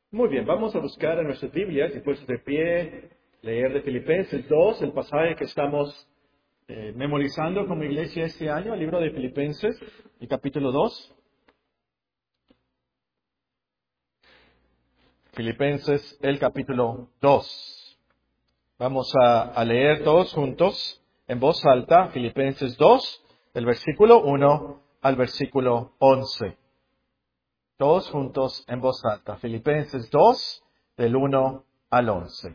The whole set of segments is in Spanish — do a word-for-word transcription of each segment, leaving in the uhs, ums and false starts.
Muy bien, vamos a buscar en nuestras Biblias, y puestos de pie, leer de Filipenses dos, el pasaje que estamos eh, memorizando como iglesia este año, el libro de Filipenses, el capítulo dos. Filipenses, el capítulo dos. Vamos a, a leer todos juntos, en voz alta, Filipenses dos, del versículo uno al versículo once. Todos juntos en voz alta. Filipenses dos, del uno al once.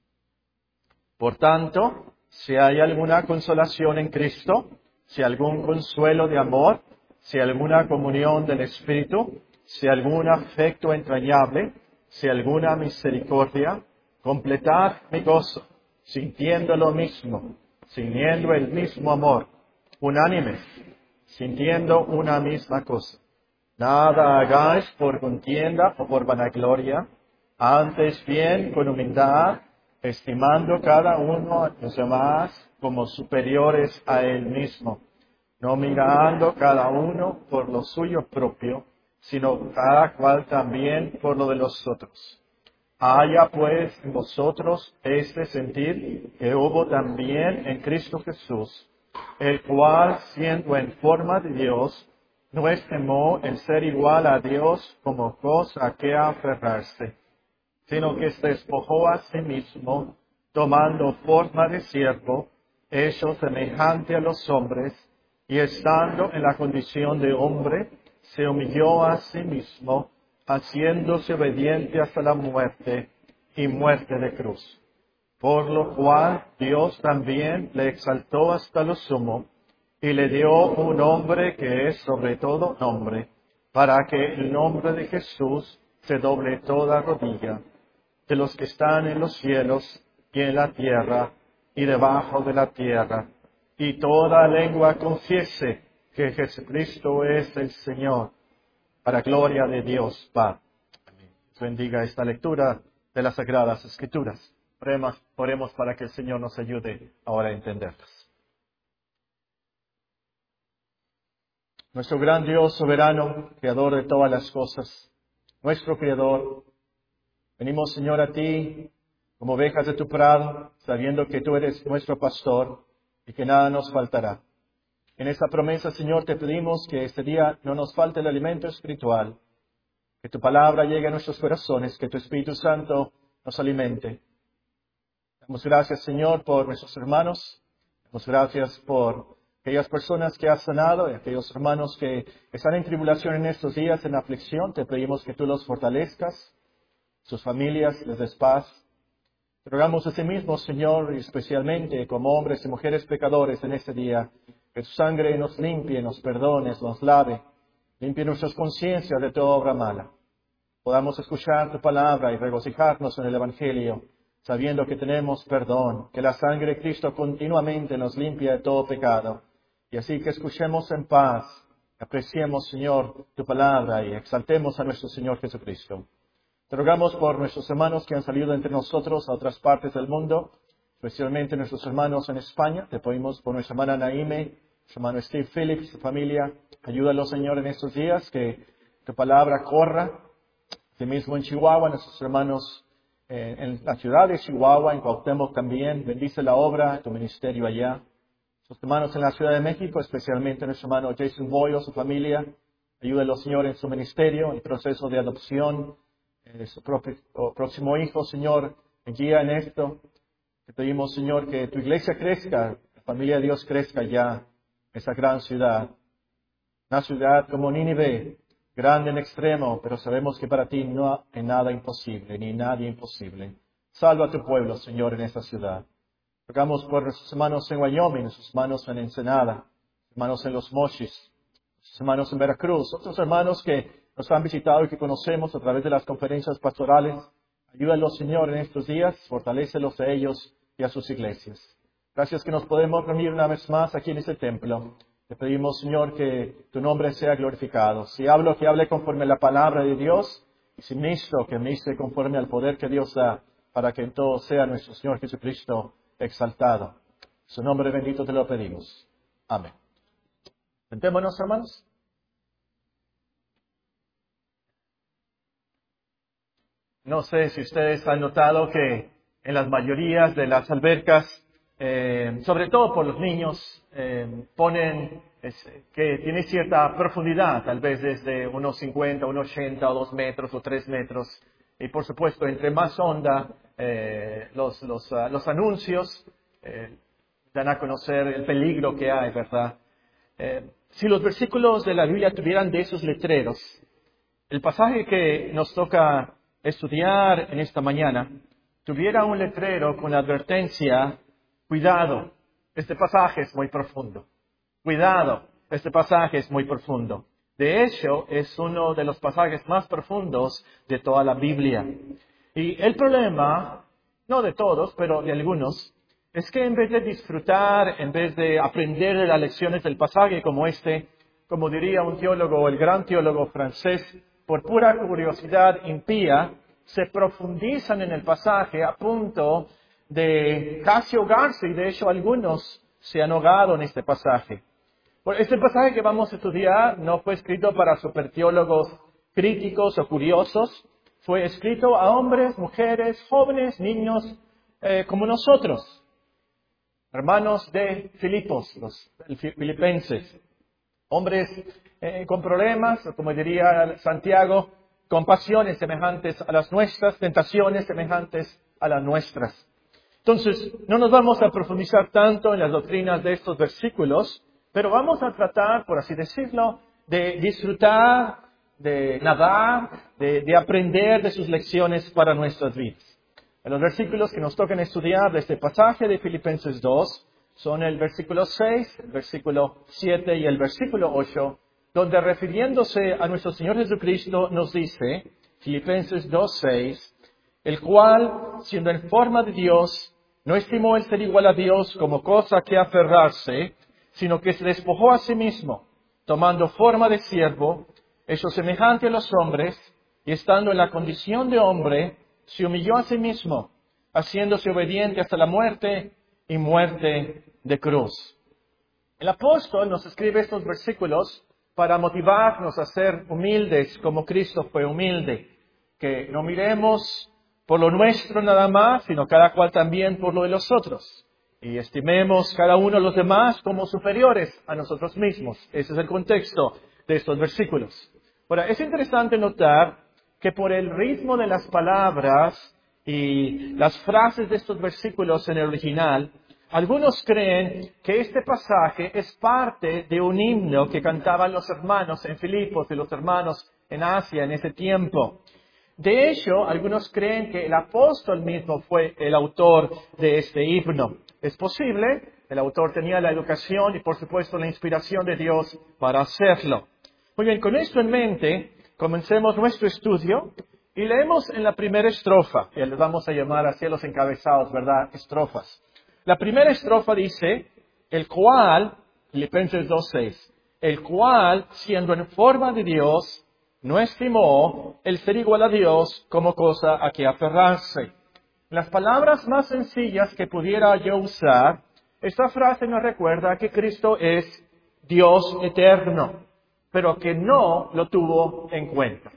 Por tanto, si hay alguna consolación en Cristo, si algún consuelo de amor, si alguna comunión del Espíritu, si algún afecto entrañable, si alguna misericordia, completad mi gozo, sintiendo lo mismo, sintiendo el mismo amor, unánimes, sintiendo una misma cosa. Nada hagáis por contienda o por vanagloria, antes bien con humildad, estimando cada uno a los demás como superiores a él mismo, no mirando cada uno por lo suyo propio, sino cada cual también por lo de los otros. Haya pues en vosotros este sentir que hubo también en Cristo Jesús, el cual, siendo en forma de Dios, no estimó el ser igual a Dios como cosa a que aferrarse, sino que se despojó a sí mismo, tomando forma de siervo, hecho semejante a los hombres, y estando en la condición de hombre, se humilló a sí mismo, haciéndose obediente hasta la muerte, y muerte de cruz. Por lo cual Dios también le exaltó hasta lo sumo, y le dio un nombre que es sobre todo nombre, para que el nombre de Jesús se doble toda rodilla, de los que están en los cielos y en la tierra y debajo de la tierra, y toda lengua confiese que Jesucristo es el Señor, para gloria de Dios Padre. Amén. Bendiga esta lectura de las Sagradas Escrituras. Oremos, oremos para que el Señor nos ayude ahora a entenderlas. Nuestro gran Dios soberano, creador de todas las cosas, nuestro creador, venimos, Señor, a ti como ovejas de tu prado, sabiendo que tú eres nuestro pastor y que nada nos faltará. En esta promesa, Señor, te pedimos que este día no nos falte el alimento espiritual, que tu palabra llegue a nuestros corazones, que tu Espíritu Santo nos alimente. Damos gracias, Señor, por nuestros hermanos. Damos gracias por aquellas personas que has sanado y aquellos hermanos que están en tribulación en estos días, en aflicción. Te pedimos que tú los fortalezcas, sus familias les des paz. Te rogamos a sí mismo, Señor, y especialmente como hombres y mujeres pecadores en este día, que tu sangre nos limpie, nos perdone, nos lave, limpie nuestras conciencias de toda obra mala. Podamos escuchar tu palabra y regocijarnos en el Evangelio, sabiendo que tenemos perdón, que la sangre de Cristo continuamente nos limpia de todo pecado. Y así que escuchemos en paz, apreciemos, Señor, tu palabra y exaltemos a nuestro Señor Jesucristo. Te rogamos por nuestros hermanos que han salido entre nosotros a otras partes del mundo, especialmente nuestros hermanos en España. Te pedimos por nuestra hermana Naime, nuestro hermano Steve Phillips, su familia. Ayúdalos, Señor, en estos días, que tu palabra corra. Asimismo en Chihuahua, nuestros hermanos eh, en la ciudad de Chihuahua, en Cuauhtémoc también. Bendice la obra, tu ministerio allá. Nuestros hermanos en la Ciudad de México, especialmente nuestro hermano Jason Boyle, su familia. Ayúdalo, Señor, en su ministerio, en proceso de adopción. Eh, su propio, o próximo hijo, Señor, guía en esto. Te pedimos, Señor, que tu iglesia crezca, la familia de Dios crezca ya en esa gran ciudad. Una ciudad como Nínive, grande en extremo, pero sabemos que para ti no hay nada imposible, ni nadie imposible. Salva a tu pueblo, Señor, en esta ciudad. Rogamos por nuestros hermanos en Wyoming, nuestros hermanos en Ensenada, hermanos en Los Mochis, nuestros hermanos en Veracruz, otros hermanos que nos han visitado y que conocemos a través de las conferencias pastorales. Ayúdalos, Señor, en estos días, fortalécelos a ellos y a sus iglesias. Gracias que nos podemos reunir una vez más aquí en este templo. Te pedimos, Señor, que tu nombre sea glorificado. Si hablo, que hable conforme a la palabra de Dios, y si ministro, que ministre conforme al poder que Dios da, para que en todo sea nuestro Señor Jesucristo exaltado. En su nombre bendito te lo pedimos. Amén. Sentémonos, hermanos. No sé si ustedes han notado que en las mayorías de las albercas, eh, sobre todo por los niños, eh, ponen es, que tiene cierta profundidad, tal vez desde unos cincuenta, unos ochenta o dos metros o tres metros. Y por supuesto, entre más honda, eh, los, los, uh, los anuncios eh, dan a conocer el peligro que hay, ¿verdad? Eh, si los versículos de la Biblia tuvieran de esos letreros, el pasaje que nos toca estudiar en esta mañana tuviera un letrero con la advertencia, cuidado, este pasaje es muy profundo. Cuidado, este pasaje es muy profundo. De hecho, es uno de los pasajes más profundos de toda la Biblia. Y el problema, no de todos, pero de algunos, es que en vez de disfrutar, en vez de aprender de las lecciones del pasaje como este, como diría un teólogo, el gran teólogo francés, por pura curiosidad impía, se profundizan en el pasaje a punto de casi ahogarse, y de hecho algunos se han ahogado en este pasaje. Este pasaje que vamos a estudiar no fue escrito para superteólogos críticos o curiosos, fue escrito a hombres, mujeres, jóvenes, niños, eh, como nosotros, hermanos de Filipos, los filipenses, hombres eh, con problemas, o como diría Santiago, con pasiones semejantes a las nuestras, tentaciones semejantes a las nuestras. Entonces, no nos vamos a profundizar tanto en las doctrinas de estos versículos, pero vamos a tratar, por así decirlo, de disfrutar, de nadar, de, de aprender de sus lecciones para nuestras vidas. En los versículos que nos tocan estudiar de este pasaje de Filipenses dos son el versículo seis, el versículo siete y el versículo ocho, donde refiriéndose a nuestro Señor Jesucristo nos dice, Filipenses dos seis, el cual, siendo en forma de Dios, no estimó el ser igual a Dios como cosa que aferrarse, sino que se despojó a sí mismo, tomando forma de siervo, hecho semejante a los hombres, y estando en la condición de hombre, se humilló a sí mismo, haciéndose obediente hasta la muerte y muerte de cruz. El apóstol nos escribe estos versículos para motivarnos a ser humildes como Cristo fue humilde, que no miremos por lo nuestro nada más, sino cada cual también por lo de los otros. Y estimemos cada uno a los demás como superiores a nosotros mismos. Ese es el contexto de estos versículos. Ahora, es interesante notar que por el ritmo de las palabras y las frases de estos versículos en el original, algunos creen que este pasaje es parte de un himno que cantaban los hermanos en Filipos y los hermanos en Asia en ese tiempo. De hecho, algunos creen que el apóstol mismo fue el autor de este himno. Es posible, el autor tenía la educación y por supuesto la inspiración de Dios para hacerlo. Muy bien, con esto en mente, comencemos nuestro estudio y leemos en la primera estrofa, que les vamos a llamar así a los encabezados, ¿verdad? Estrofas. La primera estrofa dice, el cual, Filipenses dos seis, el cual, siendo en forma de Dios, no estimó el ser igual a Dios como cosa a que aferrarse. Las palabras más sencillas que pudiera yo usar, esta frase nos recuerda que Cristo es Dios eterno, pero que no lo tuvo en cuenta.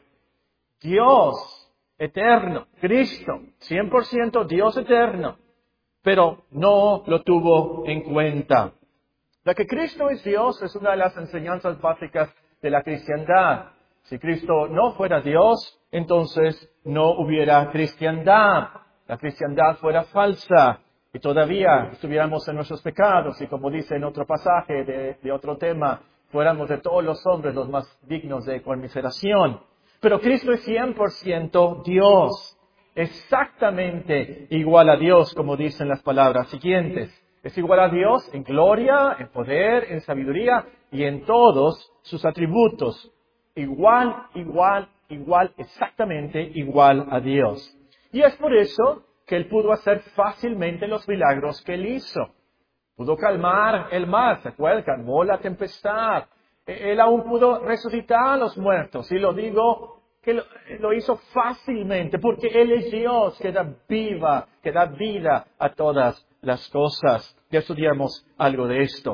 Dios eterno, Cristo, cien por ciento Dios eterno, pero no lo tuvo en cuenta. La que Cristo es Dios es una de las enseñanzas básicas de la cristiandad. Si Cristo no fuera Dios, entonces no hubiera cristiandad. La cristiandad fuera falsa y todavía estuviéramos en nuestros pecados y como dice en otro pasaje de, de otro tema, fuéramos de todos los hombres los más dignos de conmiseración. Pero Cristo es cien por ciento Dios, exactamente igual a Dios, como dicen las palabras siguientes. Es igual a Dios en gloria, en poder, en sabiduría y en todos sus atributos. Igual, igual, igual, exactamente igual a Dios. Y es por eso que Él pudo hacer fácilmente los milagros que Él hizo. Pudo calmar el mar, ¿se acuerdan? Calmó la tempestad. Él aún pudo resucitar a los muertos. Y lo digo que lo, lo hizo fácilmente porque Él es Dios que da viva, que da vida a todas las cosas. Ya estudiamos algo de esto.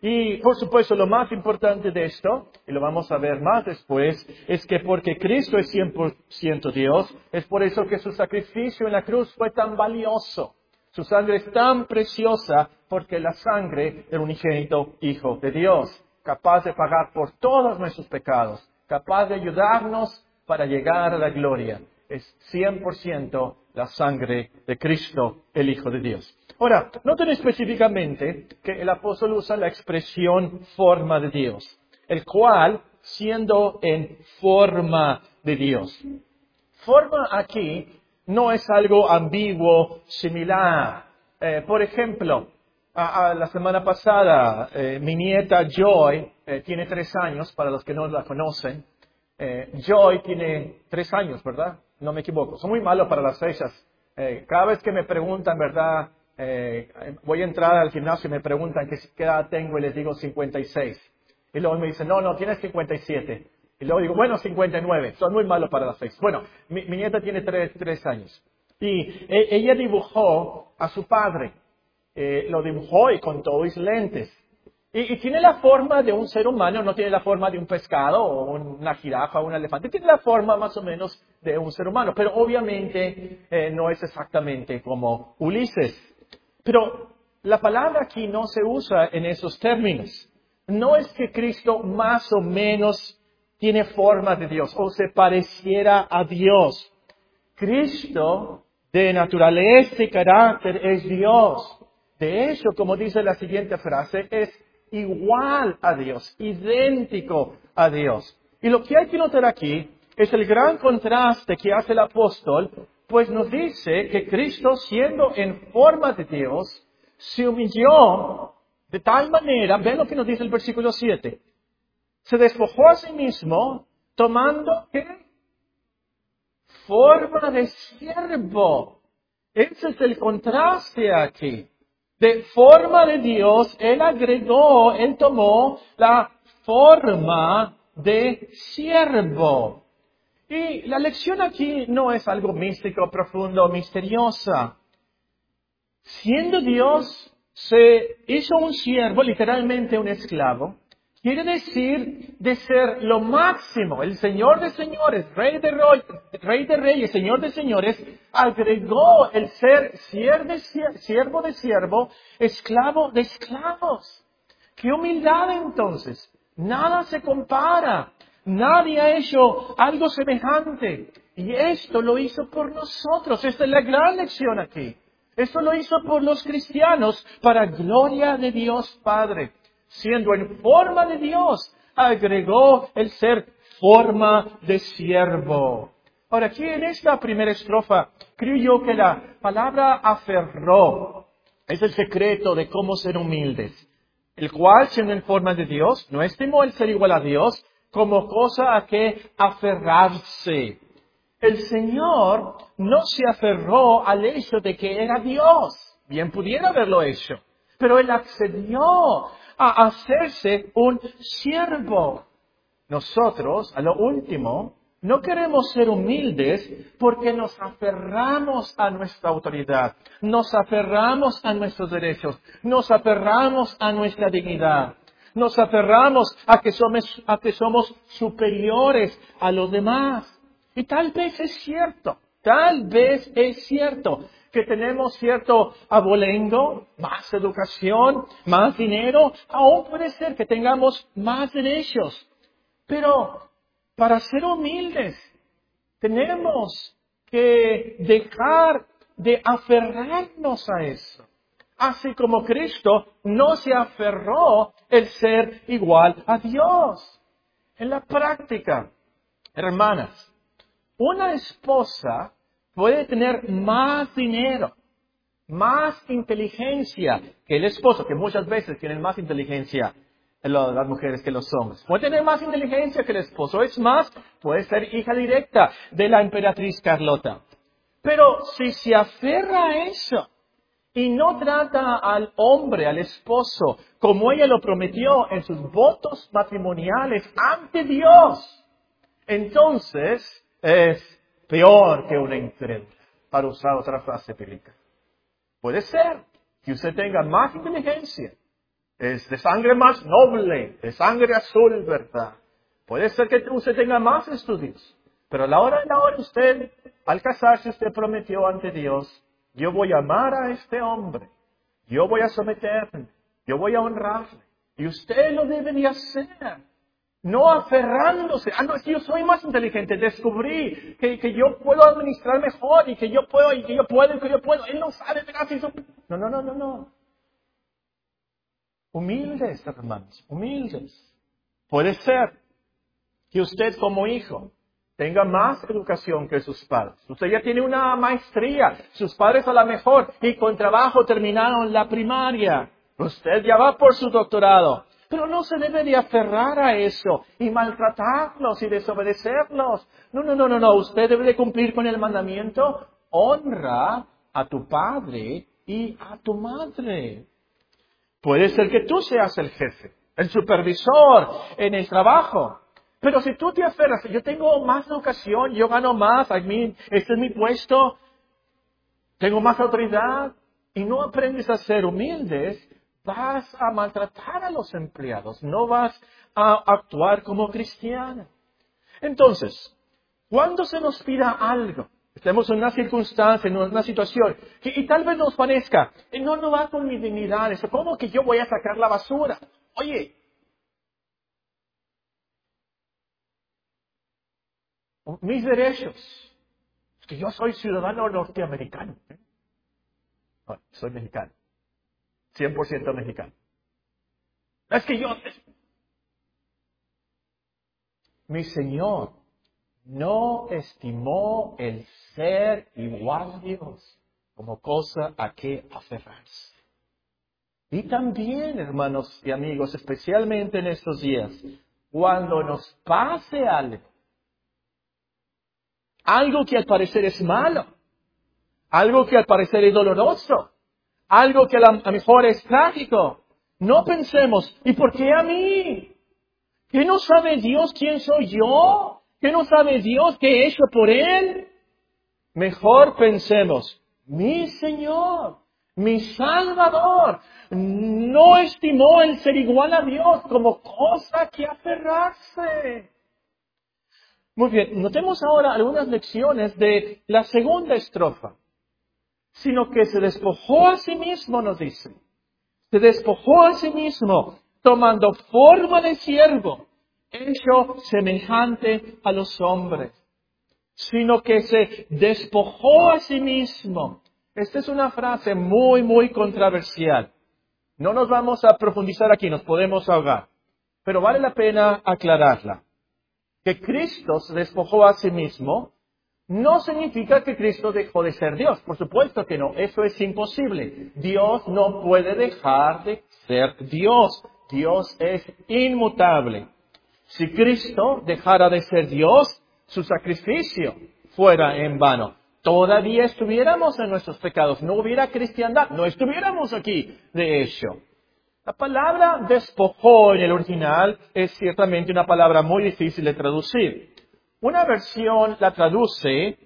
Y, por supuesto, lo más importante de esto, y lo vamos a ver más después, es que porque Cristo es cien por ciento Dios, es por eso que su sacrificio en la cruz fue tan valioso. Su sangre es tan preciosa porque la sangre del unigénito Hijo de Dios, capaz de pagar por todos nuestros pecados, capaz de ayudarnos para llegar a la gloria. Es cien por ciento la sangre de Cristo, el Hijo de Dios. Ahora, noten específicamente que el apóstol usa la expresión forma de Dios, el cual siendo en forma de Dios. Forma aquí no es algo ambiguo, similar. Eh, por ejemplo, a, a la semana pasada, eh, mi nieta Joy eh, tiene tres años, para los que no la conocen. Eh, Joy tiene tres años, ¿verdad? No me equivoco. Soy muy malo para las fechas. Eh, cada vez que me preguntan, ¿verdad? Eh, voy a entrar al gimnasio y me preguntan que qué edad tengo y les digo cincuenta y seis. Y luego me dicen, no, no, tienes cincuenta y siete. Y luego digo, bueno, cincuenta y nueve. Soy muy malo para las fechas. Bueno, mi, mi nieta tiene tres, tres años. Y e, ella dibujó a su padre. Eh, lo dibujó y con todos los lentes. Y, y tiene la forma de un ser humano, no tiene la forma de un pescado o una jirafa o un elefante. Tiene la forma más o menos de un ser humano. Pero obviamente eh, no es exactamente como Ulises. Pero la palabra aquí no se usa en esos términos. No es que Cristo más o menos tiene forma de Dios o se pareciera a Dios. Cristo de naturaleza y carácter es Dios. De hecho, como dice la siguiente frase, es igual a Dios, idéntico a Dios. Y lo que hay que notar aquí es el gran contraste que hace el apóstol, pues nos dice que Cristo, siendo en forma de Dios, se humilló de tal manera, ven lo que nos dice el versículo siete, se despojó a sí mismo, tomando ¿qué? Forma de siervo. Ese es el contraste aquí. De forma de Dios, Él agregó, Él tomó la forma de siervo. Y la lección aquí no es algo místico, profundo, misteriosa. Siendo Dios, se hizo un siervo, literalmente un esclavo. Quiere decir de ser lo máximo, el Señor de señores, Rey de, rey, rey de reyes, Señor de señores, agregó el ser siervo de siervo, esclavo de esclavos. ¡Qué humildad entonces! Nada se compara, nadie ha hecho algo semejante. Y esto lo hizo por nosotros, esta es la gran lección aquí. Esto lo hizo por los cristianos para gloria de Dios Padre. Siendo en forma de Dios, agregó el ser forma de siervo. Ahora, aquí en esta primera estrofa, creo yo que la palabra aferró es el secreto de cómo ser humildes. El cual, siendo en forma de Dios, no estimó el ser igual a Dios como cosa a que aferrarse. El Señor no se aferró al hecho de que era Dios. Bien pudiera haberlo hecho. Pero Él accedió a hacerse un siervo. Nosotros, a lo último, no queremos ser humildes porque nos aferramos a nuestra autoridad, nos aferramos a nuestros derechos, nos aferramos a nuestra dignidad, nos aferramos a que somos, a que somos superiores a los demás. Y tal vez es cierto, tal vez es cierto que tenemos cierto abolengo, más educación, más dinero, aún puede ser que tengamos más derechos. Pero para ser humildes tenemos que dejar de aferrarnos a eso. Así como Cristo no se aferró el ser igual a Dios. En la práctica, hermanas, una esposa puede tener más dinero, más inteligencia que el esposo, que muchas veces tienen más inteligencia las mujeres que los hombres. Puede tener más inteligencia que el esposo. Es más, puede ser hija directa de la emperatriz Carlota. Pero si se aferra a eso y no trata al hombre, al esposo, como ella lo prometió en sus votos matrimoniales ante Dios, entonces es peor que una incrédula, para usar otra frase bíblica. Puede ser que usted tenga más inteligencia, Es de sangre más noble, de sangre azul, ¿verdad? Puede ser que usted tenga más estudios, pero a la hora de la hora usted, al casarse, usted prometió ante Dios, yo voy a amar a este hombre, yo voy a someterme, yo voy a honrarle. Y usted lo debería hacer, no aferrándose. Ah, no, es que yo soy más inteligente, descubrí que, que yo puedo administrar mejor y que yo puedo, y que yo puedo, y que yo puedo. Él no sabe, ¿verdad? No, no, no, no, no. Humildes, hermanos, humildes. Puede ser que usted como hijo tenga más educación que sus padres. Usted ya tiene una maestría, sus padres a lo mejor, y con trabajo terminaron la primaria. Usted ya va por su doctorado. Pero no se debe de aferrar a eso y maltratarlos y desobedecerlos. No, no, no, no, no. Usted debe de cumplir con el mandamiento. Honra a tu padre y a tu madre. Puede ser que tú seas el jefe, el supervisor en el trabajo. Pero si tú te aferras, yo tengo más educación, yo gano más, a mí, este es mi puesto, tengo más autoridad, y no aprendes a ser humildes, vas a maltratar a los empleados, no vas a actuar como cristiano. Entonces, cuando se nos pida algo, estemos en una circunstancia, en una situación, que, y tal vez nos parezca, no, no va con mi dignidad, eso, ¿cómo que yo voy a sacar la basura? Oye, mis derechos, es que yo soy ciudadano norteamericano. ¿eh? No, soy mexicano, cien por ciento mexicano. Es que yo... Mi Señor no estimó el ser igual a Dios como cosa a que aferrarse. Y también, hermanos y amigos, especialmente en estos días, cuando nos pase algo, algo que al parecer es malo, algo que al parecer es doloroso, algo que a lo mejor es trágico, no pensemos, ¿y por qué a mí? ¿Qué no sabe Dios quién soy yo? ¿Qué no sabe Dios qué he hecho por Él? Mejor pensemos, mi Señor, mi Salvador, no estimó el ser igual a Dios como cosa que aferrarse. Muy bien, notemos ahora algunas lecciones de la segunda estrofa. Sino que se despojó a sí mismo, nos dice. Se despojó a sí mismo, tomando forma de siervo, hecho semejante a los hombres. Sino que se despojó a sí mismo. Esta es una frase muy, muy controversial. No nos vamos a profundizar aquí, nos podemos ahogar. Pero vale la pena aclararla. Que Cristo se despojó a sí mismo no significa que Cristo dejó de ser Dios. Por supuesto que no. Eso es imposible. Dios no puede dejar de ser Dios. Dios es inmutable. Si Cristo dejara de ser Dios, su sacrificio fuera en vano. Todavía estuviéramos en nuestros pecados. No hubiera cristiandad. No estuviéramos aquí, de hecho. La palabra despojó en el original es ciertamente una palabra muy difícil de traducir. Una versión la traduce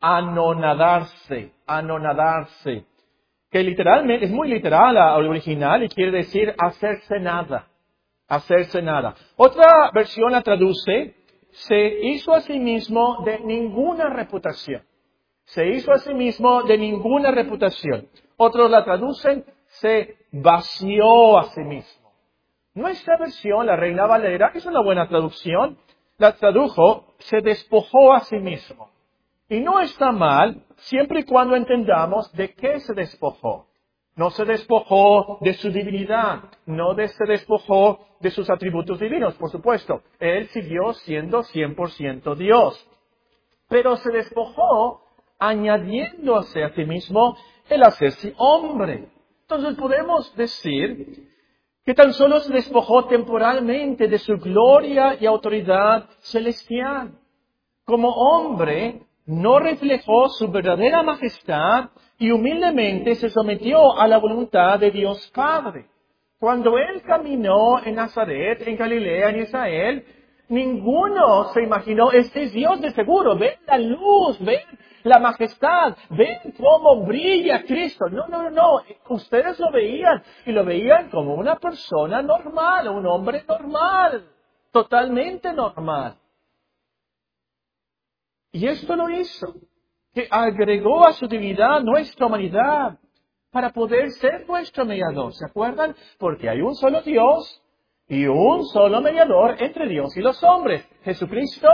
anonadarse, anonadarse, que literalmente es muy literal al original y quiere decir hacerse nada, hacerse nada. Otra versión la traduce, se hizo a sí mismo de ninguna reputación, se hizo a sí mismo de ninguna reputación. Otros la traducen, se vació a sí mismo. Nuestra versión, la Reina Valera, es una buena traducción. La tradujo, se despojó a sí mismo. Y no está mal, siempre y cuando entendamos de qué se despojó. No se despojó de su divinidad, no de, se despojó de sus atributos divinos, por supuesto. Él siguió siendo cien por ciento Dios. Pero se despojó añadiéndose a sí mismo el hacerse hombre. Entonces podemos decir que tan solo se despojó temporalmente de su gloria y autoridad celestial. Como hombre, no reflejó su verdadera majestad y humildemente se sometió a la voluntad de Dios Padre. Cuando Él caminó en Nazaret, en Galilea, en Israel, Ninguno se imaginó, este es Dios de seguro, ven la luz, ven la majestad, ven cómo brilla Cristo. No, no, no, no, ustedes lo veían y lo veían como una persona normal, un hombre normal, totalmente normal. Y esto lo hizo, que agregó a su divinidad nuestra humanidad para poder ser nuestro mediador. ¿Se acuerdan? Porque hay un solo Dios y un solo mediador entre Dios y los hombres. Jesucristo,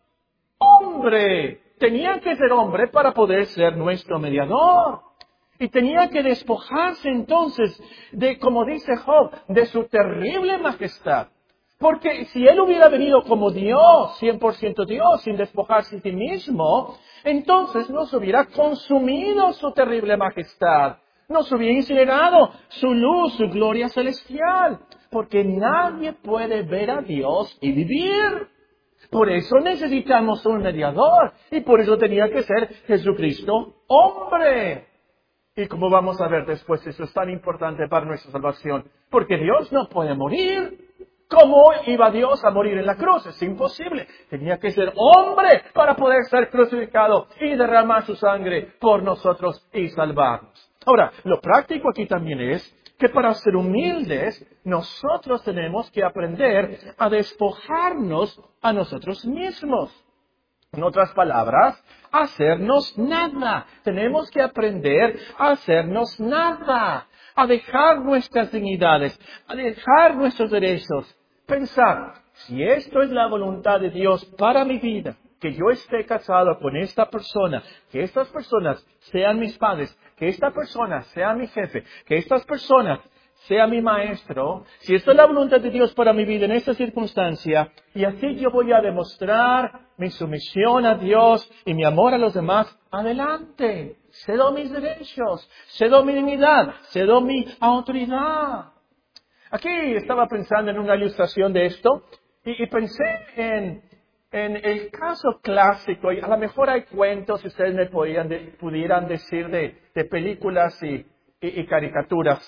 hombre. Tenía que ser hombre para poder ser nuestro mediador. Y tenía que despojarse entonces de, como dice Job, de su terrible majestad. Porque si Él hubiera venido como Dios, cien por ciento Dios, sin despojarse de sí mismo, entonces nos hubiera consumido su terrible majestad. Nos hubiera incinerado su luz, su gloria celestial. Porque nadie puede ver a Dios y vivir. Por eso necesitamos un mediador. Y por eso tenía que ser Jesucristo hombre. Y como vamos a ver después, eso es tan importante para nuestra salvación. Porque Dios no puede morir. ¿Cómo iba Dios a morir en la cruz? Es imposible. Tenía que ser hombre para poder ser crucificado y derramar su sangre por nosotros y salvarnos. Ahora, lo práctico aquí también es que para ser humildes, nosotros tenemos que aprender a despojarnos a nosotros mismos. En otras palabras, hacernos nada. Tenemos que aprender a hacernos nada, a dejar nuestras dignidades, a dejar nuestros derechos. Pensar, si esto es la voluntad de Dios para mi vida, que yo esté casado con esta persona, que estas personas sean mis padres, que esta persona sea mi jefe, que estas personas sea mi maestro, si esto es la voluntad de Dios para mi vida en esta circunstancia, y así yo voy a demostrar mi sumisión a Dios y mi amor a los demás, adelante, cedo mis derechos, cedo mi dignidad, cedo mi autoridad. Aquí estaba pensando en una ilustración de esto, y, y pensé en, en el caso clásico, y a lo mejor hay cuentos, si ustedes me podían de, pudieran decir, de, de películas y, y, y caricaturas.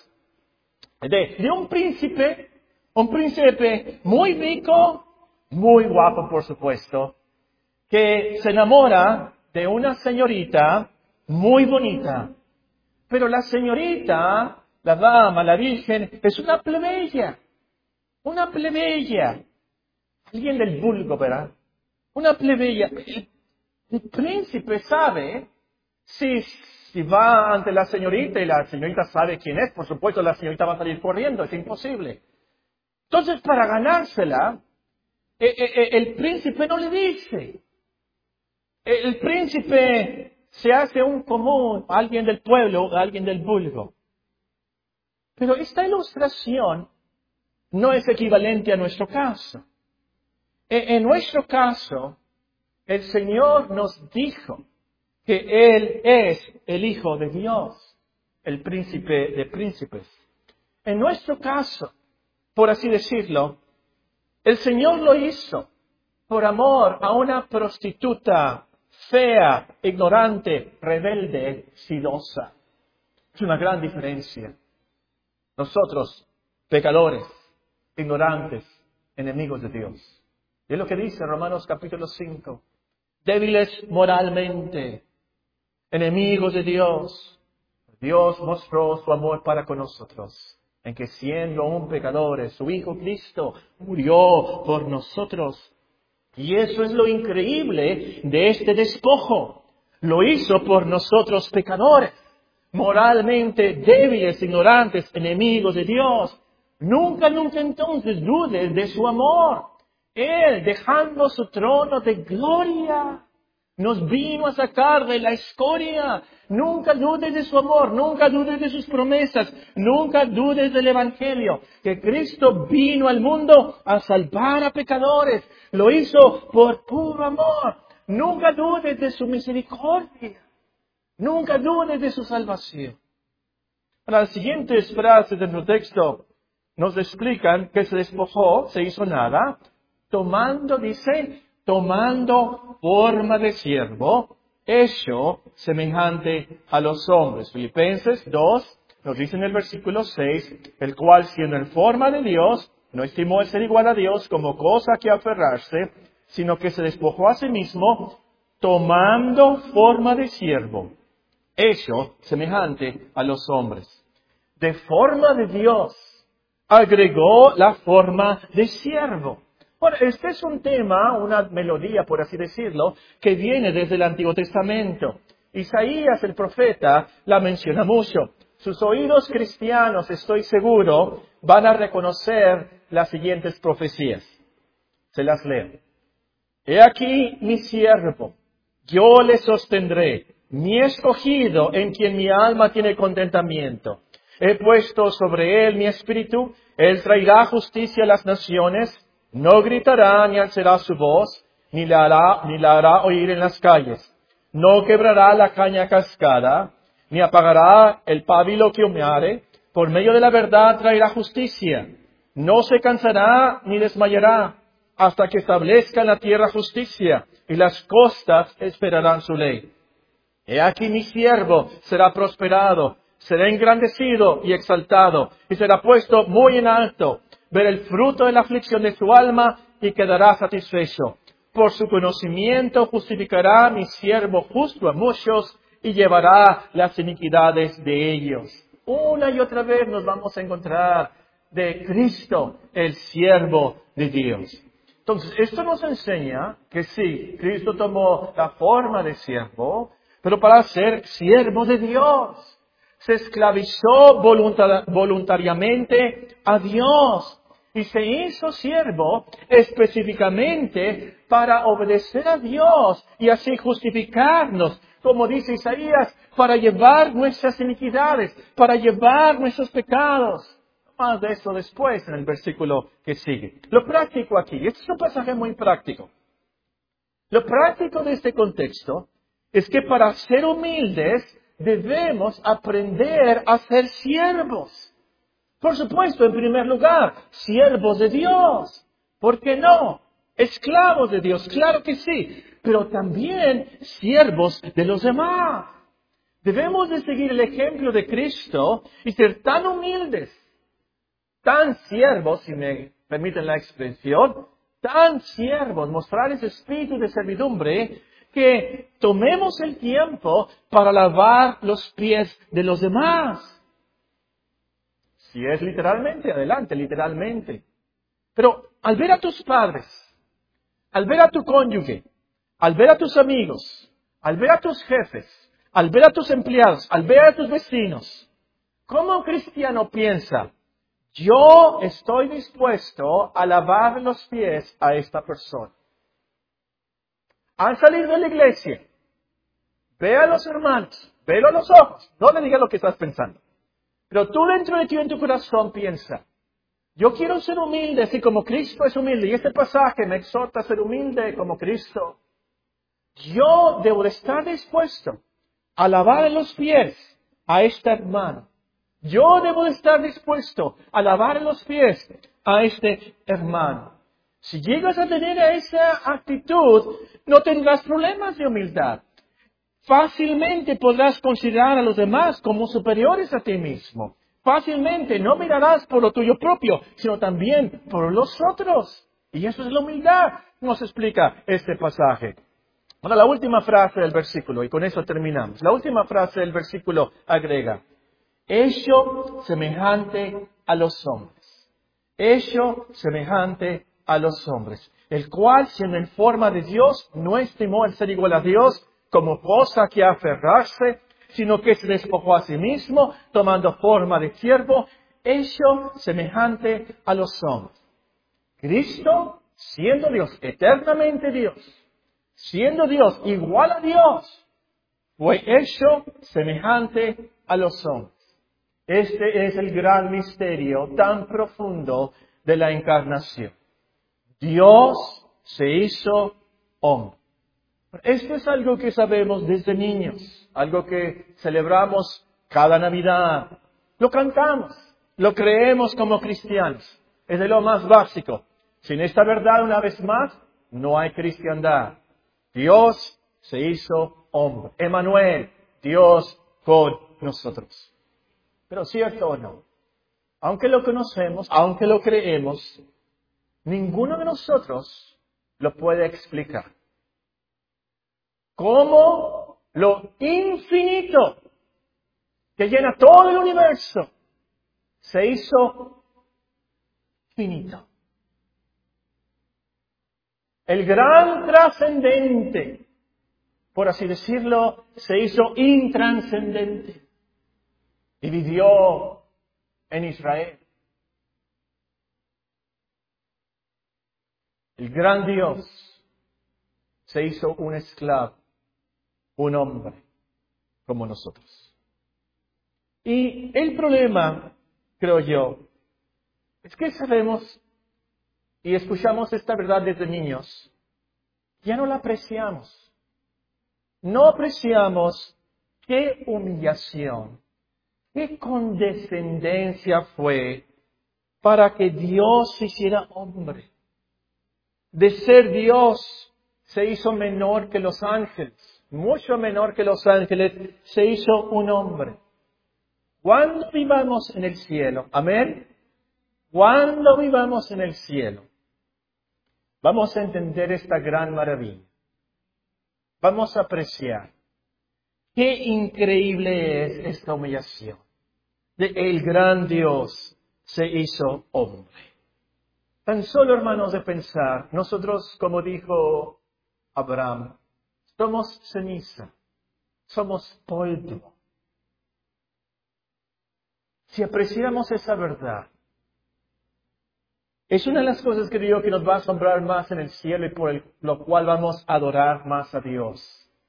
De, de un príncipe, un príncipe muy rico, muy guapo por supuesto, que se enamora de una señorita muy bonita. Pero la señorita, la dama, la virgen, es una plebeya, una plebeya, alguien del vulgo, ¿verdad? Una plebeya. El, el príncipe sabe si... Si va ante la señorita y la señorita sabe quién es, por supuesto la señorita va a salir corriendo, es imposible. Entonces, para ganársela, eh, eh, el príncipe no le dice. El príncipe se hace un común, alguien del pueblo, alguien del vulgo. Pero esta ilustración no es equivalente a nuestro caso. En nuestro caso, el Señor nos dijo que Él es el Hijo de Dios, el príncipe de príncipes. En nuestro caso, por así decirlo, el Señor lo hizo por amor a una prostituta fea, ignorante, rebelde, sidosa. Es una gran diferencia. Nosotros, pecadores, ignorantes, enemigos de Dios. Y es lo que dice Romanos capítulo cinco. Débiles moralmente, enemigos de Dios, Dios mostró su amor para con nosotros, en que siendo aún pecadores, su Hijo Cristo murió por nosotros. Y eso es lo increíble de este despojo. Lo hizo por nosotros pecadores, moralmente débiles, ignorantes, enemigos de Dios. Nunca, nunca entonces dudes de su amor. Él, dejando su trono de gloria, nos vino a sacar de la escoria. Nunca dudes de su amor, nunca dudes de sus promesas, nunca dudes del Evangelio. Que Cristo vino al mundo a salvar a pecadores. Lo hizo por puro amor. Nunca dudes de su misericordia. Nunca dudes de su salvación. Las siguientes frases de nuestro texto nos explican que se despojó, se hizo nada, tomando, dice, tomando forma de siervo, hecho semejante a los hombres. Filipenses dos nos dice en el versículo seis, el cual siendo en forma de Dios, no estimó el ser igual a Dios como cosa que aferrarse, sino que se despojó a sí mismo, tomando forma de siervo, hecho semejante a los hombres. De forma de Dios, agregó la forma de siervo. Bueno, este es un tema, una melodía, por así decirlo, que viene desde el Antiguo Testamento. Isaías, el profeta, la menciona mucho. Sus oídos cristianos, estoy seguro, van a reconocer las siguientes profecías. Se las leo. He aquí mi siervo, yo le sostendré, mi escogido en quien mi alma tiene contentamiento. He puesto sobre él mi espíritu, él traerá justicia a las naciones, no gritará ni alzará su voz, ni la hará, ni la hará oír en las calles. No quebrará la caña cascada, ni apagará el pábilo que humeare. Por medio de la verdad traerá justicia. No se cansará ni desmayará, hasta que establezca en la tierra justicia, y las costas esperarán su ley. He aquí mi siervo será prosperado, será engrandecido y exaltado, y será puesto muy en alto. Ver el fruto de la aflicción de su alma, y quedará satisfecho. Por su conocimiento justificará mi siervo justo a muchos, y llevará las iniquidades de ellos. Una y otra vez nos vamos a encontrar de Cristo, el siervo de Dios. Entonces, esto nos enseña que sí, Cristo tomó la forma de siervo, pero para ser siervo de Dios. Se esclavizó voluntar- voluntariamente a Dios y se hizo siervo específicamente para obedecer a Dios y así justificarnos, como dice Isaías, para llevar nuestras iniquidades, para llevar nuestros pecados. Más de eso después en el versículo que sigue. Lo práctico aquí, este es un pasaje muy práctico. Lo práctico de este contexto es que para ser humildes debemos aprender a ser siervos. Por supuesto, en primer lugar, siervos de Dios. ¿Por qué no? Esclavos de Dios, claro que sí, pero también siervos de los demás. Debemos de seguir el ejemplo de Cristo y ser tan humildes, tan siervos, si me permiten la expresión, tan siervos, mostrar ese espíritu de servidumbre, que tomemos el tiempo para lavar los pies de los demás. Si es literalmente, adelante, literalmente. Pero al ver a tus padres, al ver a tu cónyuge, al ver a tus amigos, al ver a tus jefes, al ver a tus empleados, al ver a tus vecinos, ¿cómo un cristiano piensa? Yo estoy dispuesto a lavar los pies a esta persona. Han salido de la iglesia. Ve a los hermanos, velo a los ojos, no le digas lo que estás pensando. Pero tú dentro de ti en tu corazón piensa, yo quiero ser humilde así como Cristo es humilde. Y este pasaje me exhorta a ser humilde como Cristo. Yo debo de estar dispuesto a lavar los pies a este hermano. Yo debo de estar dispuesto a lavar los pies a este hermano. Si llegas a tener esa actitud, no tendrás problemas de humildad. Fácilmente podrás considerar a los demás como superiores a ti mismo. Fácilmente no mirarás por lo tuyo propio, sino también por los otros. Y eso es la humildad, nos explica este pasaje. Ahora, la última frase del versículo, y con eso terminamos. La última frase del versículo agrega, hecho semejante a los hombres. Hecho semejante a los hombres. El cual, siendo en forma de Dios, no estimó el ser igual a Dios como cosa que aferrarse, sino que se despojó a sí mismo, tomando forma de siervo, hecho semejante a los hombres. Cristo, siendo Dios, eternamente Dios, siendo Dios, igual a Dios, fue hecho semejante a los hombres. Este es el gran misterio tan profundo de la encarnación. Dios se hizo hombre. Esto es algo que sabemos desde niños, algo que celebramos cada Navidad. Lo cantamos, lo creemos como cristianos. Es de lo más básico. Sin esta verdad, una vez más, no hay cristiandad. Dios se hizo hombre. Emmanuel, Dios con nosotros. Pero cierto o no, aunque lo conocemos, aunque lo creemos, ninguno de nosotros lo puede explicar. ¿Cómo lo infinito que llena todo el universo se hizo finito? El gran trascendente, por así decirlo, se hizo intranscendente y vivió en Israel. El gran Dios se hizo un esclavo, un hombre como nosotros. Y el problema, creo yo, es que sabemos y escuchamos esta verdad desde niños, ya no la apreciamos. No apreciamos qué humillación, qué condescendencia fue para que Dios se hiciera hombre. De ser Dios, se hizo menor que los ángeles, mucho menor que los ángeles, se hizo un hombre. Cuando vivamos en el cielo, amén, cuando vivamos en el cielo, vamos a entender esta gran maravilla. Vamos a apreciar qué increíble es esta humillación de el gran Dios se hizo hombre. Tan solo, hermanos, de pensar, nosotros, como dijo Abraham, somos ceniza, somos polvo. Si apreciamos esa verdad, es una de las cosas que digo que nos va a asombrar más en el cielo y por el, lo cual vamos a adorar más a Dios.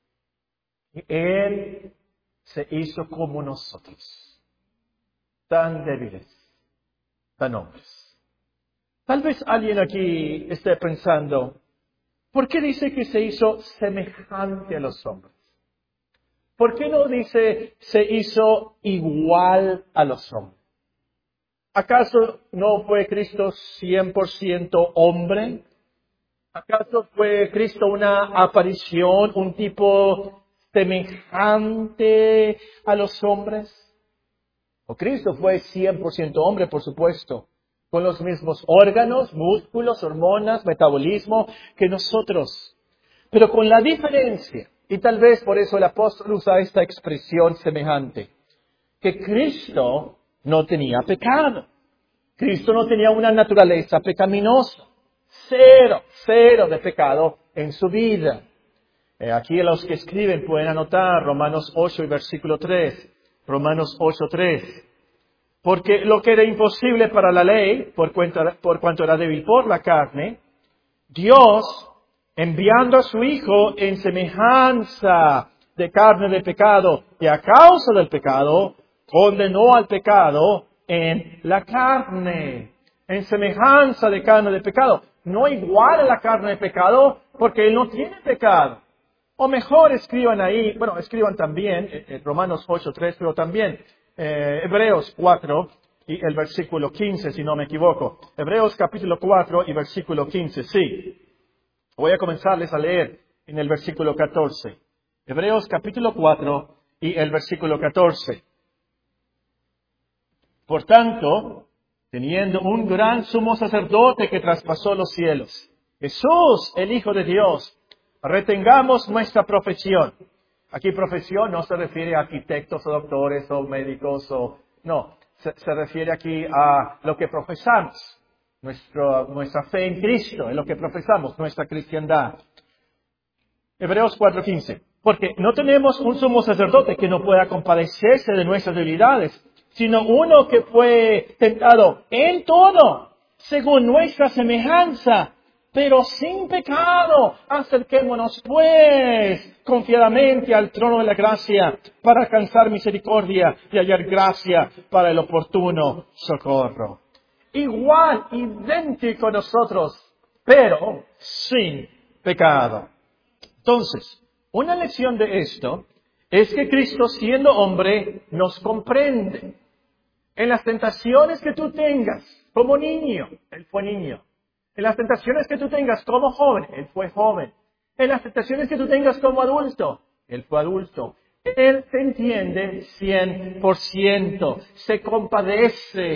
Él se hizo como nosotros, tan débiles, tan hombres. Tal vez alguien aquí esté pensando, ¿por qué dice que se hizo semejante a los hombres? ¿Por qué no dice se hizo igual a los hombres? ¿Acaso no fue Cristo cien por ciento hombre? ¿Acaso fue Cristo una aparición, un tipo semejante a los hombres? O Cristo fue cien por ciento hombre, por supuesto, con los mismos órganos, músculos, hormonas, metabolismo que nosotros. Pero con la diferencia, y tal vez por eso el apóstol usa esta expresión semejante, que Cristo no tenía pecado. Cristo no tenía una naturaleza pecaminosa. Cero, cero de pecado en su vida. Eh, aquí los que escriben pueden anotar Romanos ocho y versículo tres. Romanos ocho, tres. Porque lo que era imposible para la ley, por cuanto, por cuanto era débil por la carne, Dios, enviando a su Hijo en semejanza de carne de pecado, y a causa del pecado, condenó al pecado en la carne, en semejanza de carne de pecado. No igual a la carne de pecado, porque Él no tiene pecado. O mejor escriban ahí, bueno, escriban también, eh, Romanos ocho, tres, pero también eh, Hebreos cuatro y el versículo quince, si no me equivoco. Hebreos capítulo cuatro y versículo quince, sí. Voy a comenzarles a leer en el versículo catorce. Hebreos capítulo cuatro y el versículo catorce. Por tanto, teniendo un gran sumo sacerdote que traspasó los cielos, Jesús, el Hijo de Dios, retengamos nuestra profesión. Aquí profesión no se refiere a arquitectos o doctores o médicos o... No, se, se refiere aquí a lo que profesamos. Nuestro, nuestra fe en Cristo es lo que profesamos, nuestra cristiandad. Hebreos cuatro quince. Porque no tenemos un sumo sacerdote que no pueda compadecerse de nuestras debilidades, sino uno que fue tentado en todo, según nuestra semejanza, pero sin pecado. Acerquémonos, pues, confiadamente al trono de la gracia, para alcanzar misericordia y hallar gracia para el oportuno socorro. Igual, idéntico a nosotros, pero sin pecado. Entonces, una lección de esto es que Cristo, siendo hombre, nos comprende. En las tentaciones que tú tengas como niño, Él fue niño. En las tentaciones que tú tengas como joven, Él fue joven. En las tentaciones que tú tengas como adulto, Él fue adulto. Él te entiende cien por ciento, se compadece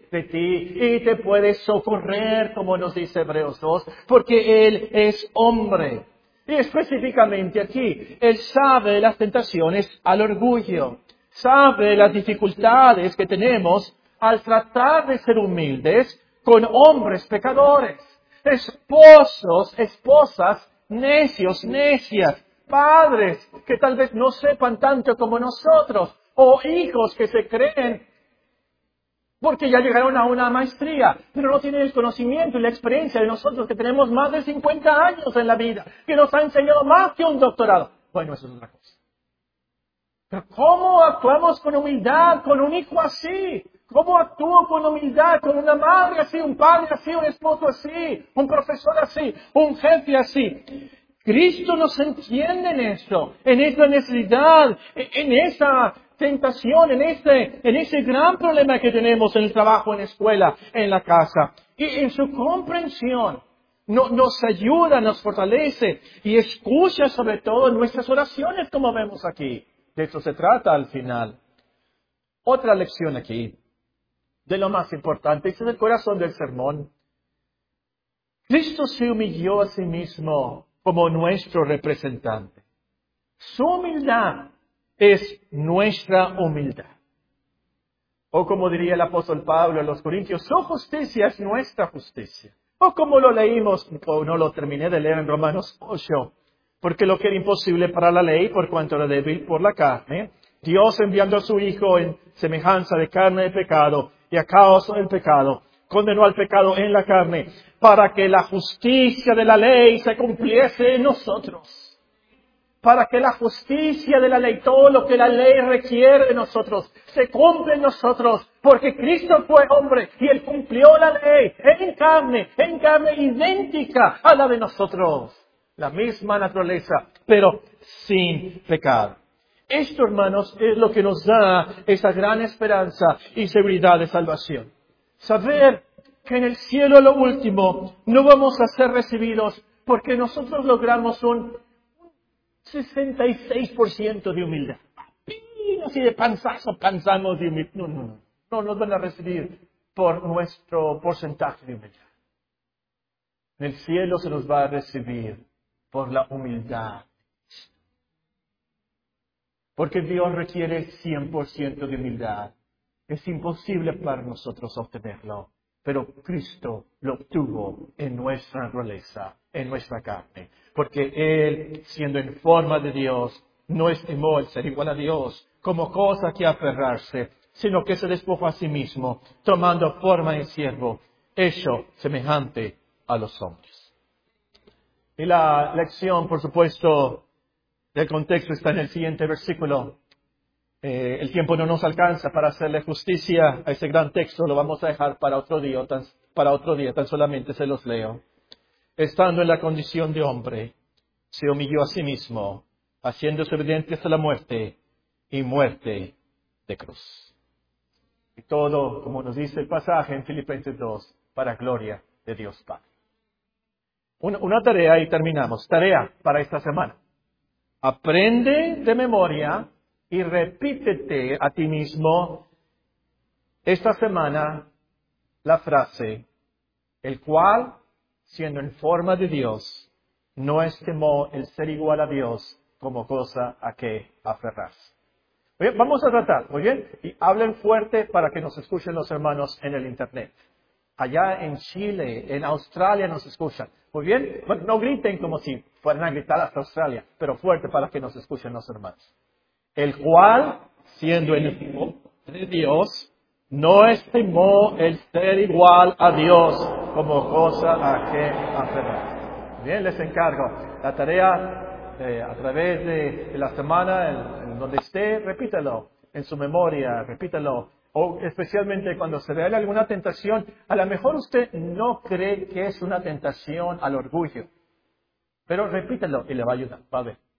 de ti y te puede socorrer, como nos dice Hebreos dos, porque Él es hombre. Y específicamente aquí, Él sabe las tentaciones al orgullo, sabe las dificultades que tenemos al tratar de ser humildes con hombres pecadores, esposos, esposas, necios, necias, padres que tal vez no sepan tanto como nosotros, o hijos que se creen porque ya llegaron a una maestría, pero no tienen el conocimiento y la experiencia de nosotros que tenemos más de cincuenta años en la vida, que nos ha enseñado más que un doctorado. Bueno, eso es otra cosa. Pero ¿cómo actuamos con humildad con un hijo así? ¿Cómo actúo con humildad con una madre así, un padre así, un esposo así, un profesor así, un jefe así? Cristo nos entiende en eso, en esa necesidad, en esa tentación, en ese, en ese gran problema que tenemos en el trabajo, en la escuela, en la casa. Y en su comprensión no, nos ayuda, nos fortalece y escucha sobre todo nuestras oraciones, como vemos aquí. De eso se trata al final. Otra lección aquí, de lo más importante, este es el corazón del sermón. Cristo se humilló a sí mismo como nuestro representante. Su humildad es nuestra humildad. O como diría el apóstol Pablo a los Corintios, su justicia es nuestra justicia. O como lo leímos, o no lo terminé de leer en Romanos ocho, porque lo que era imposible para la ley, por cuanto era débil por la carne, Dios enviando a su Hijo en semejanza de carne de pecado, y a causa del pecado, condenó al pecado en la carne, para que la justicia de la ley se cumpliese en nosotros. Para que la justicia de la ley, todo lo que la ley requiere de nosotros, se cumple en nosotros, porque Cristo fue hombre y Él cumplió la ley en carne, en carne idéntica a la de nosotros. La misma naturaleza, pero sin pecado. Esto, hermanos, es lo que nos da esa gran esperanza y seguridad de salvación. Saber que en el cielo, lo último, no vamos a ser recibidos porque nosotros logramos un sesenta y seis por ciento de humildad. Así de panzazo panzamos de humildad. No, no, no. No nos van a recibir por nuestro porcentaje de humildad. En el cielo se nos va a recibir por la humildad. Porque Dios requiere cien por ciento de humildad. Es imposible para nosotros obtenerlo. Pero Cristo lo obtuvo en nuestra naturaleza, en nuestra carne. Porque Él, siendo en forma de Dios, no estimó el ser igual a Dios como cosa que aferrarse, sino que se despojó a sí mismo, tomando forma de siervo, hecho semejante a los hombres. Y la lección, por supuesto, del contexto está en el siguiente versículo. Eh, el tiempo no nos alcanza para hacerle justicia a ese gran texto, lo vamos a dejar para otro día, tan, para otro día, tan solamente se los leo. Estando en la condición de hombre, se humilló a sí mismo, haciéndose obediente hasta la muerte, y muerte de cruz. Y todo, como nos dice el pasaje en Filipenses dos, para gloria de Dios Padre. Una, una tarea y terminamos. Tarea para esta semana. Aprende de memoria y repítete a ti mismo esta semana la frase, el cual, siendo en forma de Dios, no estimó el ser igual a Dios como cosa a que aferrarse. Muy bien, vamos a tratar, muy bien, y hablen fuerte para que nos escuchen los hermanos en el internet. Allá en Chile, en Australia nos escuchan. Muy bien, bueno, no griten como si fueran a gritar hasta Australia, pero fuerte para que nos escuchen los hermanos. El cual, siendo en el tiempo de Dios, no estimó el ser igual a Dios como cosa a que aferrar. Bien, les encargo. La tarea, eh, a través de, de la semana, en, en donde esté, repítalo en su memoria, repítalo. O especialmente cuando se vea alguna tentación, a lo mejor usted no cree que es una tentación al orgullo. Pero repítelo y le va a ayudar, va a ver.